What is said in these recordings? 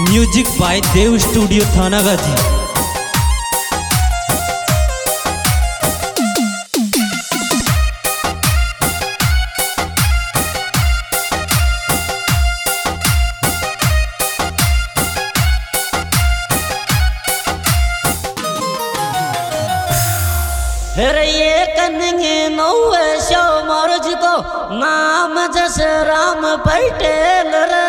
Music by Dev studio Thanagazi. ये कन्ने नौवे शो मोरज को नाम जस राम पटेल रे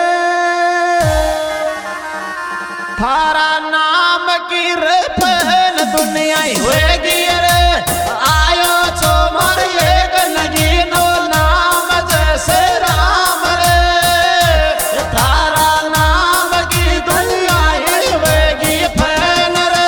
थारा नाम की रे पहल दुनिया होएगी रे आयो छो मोर ये कन्ने नो नाम जस राम रे थारा नाम की दुनिया होएगी पहल रे।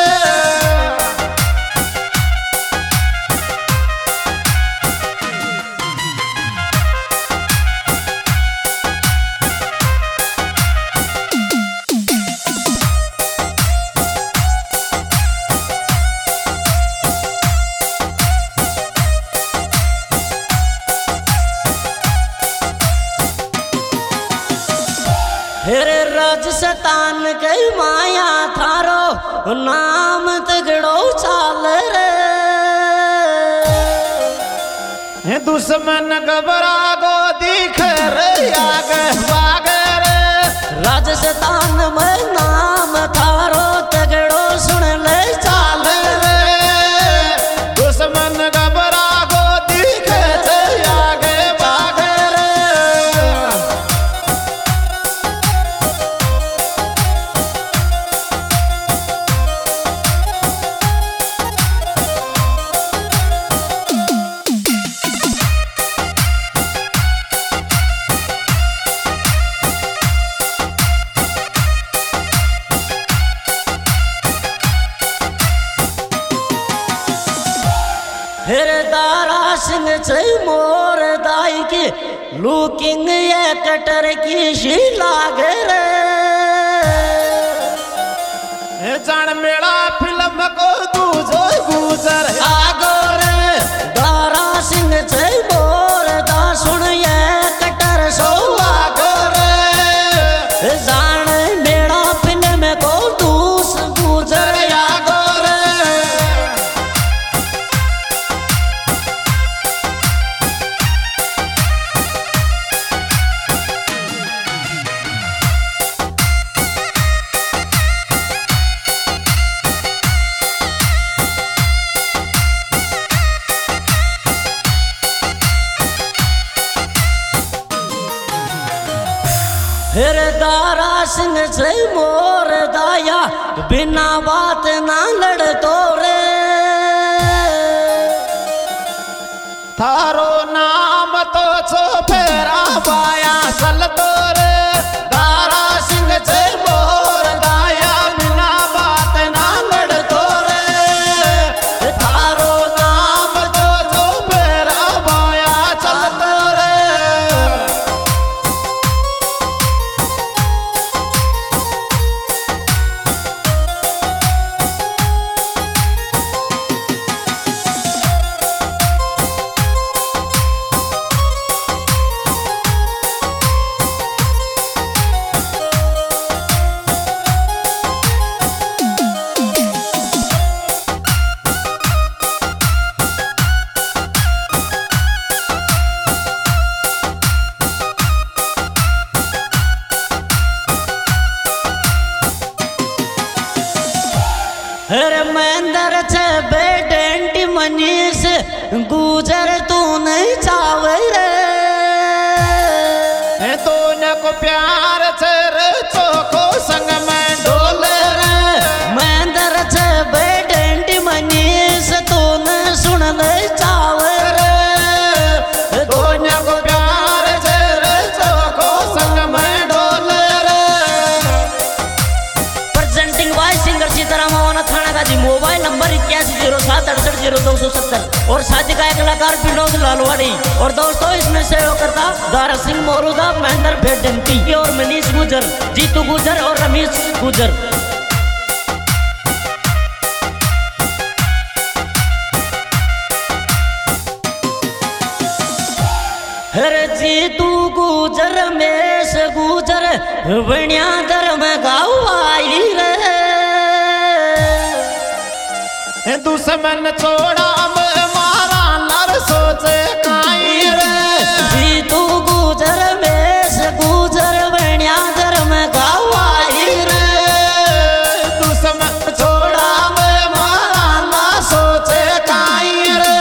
हेरे राजस्थान के माया थारो नाम तगड़ो चाल रे दुश्मन घबरा गो दिख रे आगे भागे रे राजस्थान में नाम थारो तगड़ो सुन ले चाल रे दुश्मन घबरा गो दिख रे आगे भागे रे। फिर दारा सिंह से मोर दाई की लुकिंग ये कटर की शीला रे जान मेरा फिल्म को दूजो गुजर आगो रे दारा सिंह से मोर दा सुन ये कटर सो आगो रे जान मेरा फिल्म को दूस गुजर आगो रे। फिर दारा सिंह से मोर दाया बिना बात ना लड़ तो रे थारो नाम तो छो फेरा पाया सल तो रे दारा सिंह से मोर दाया बिना बात ना लड़ तो रे थारो नाम तो छो फेरा पाया चल तो रे। अरे महेंद्र छे बेडेंटी मनीष गुजर तू नहीं चावे रे तो न को प्यार छे रे चोखो संग में डोले रे महेंद्र छे बेडेंटी मनीष तू न सुन ले चावे रे तो न को प्यार छे रे चोखो संग में डोले रे। Presenting by singer Sitaram Thanagazi. Mobile number 8107680270 और साथी गायक कलाकार विनोद लालवाड़ी। और दोस्तों इसमें सहयोग करता दारा सिंह मोरूदा, महेंद्र भेडेंटी और मनीष गुजर, जीतू गुजर और रमेश गुजर। हरे जीतू गुजर, मेष गुजर, बनिया दर में गावा गवाई रे दुश्मन छोड़ा मारा लर सोचे काई रे जी तू गुजर बेस गुजर बनिया धर्म गवाई रे दुश्मन छोड़ा मारा ना सोचे काई रे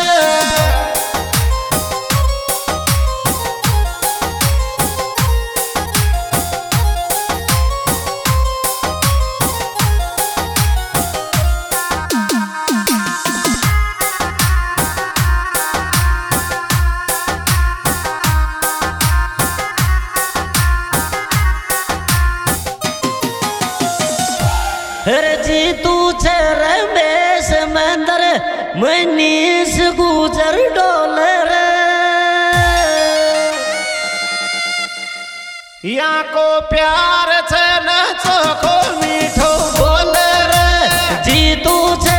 रे जी तू छे रमेश मंदर मनीष गुजर डोले रे यहाँ को प्यार छे न चोखो मीठो बोले रे जी तू छे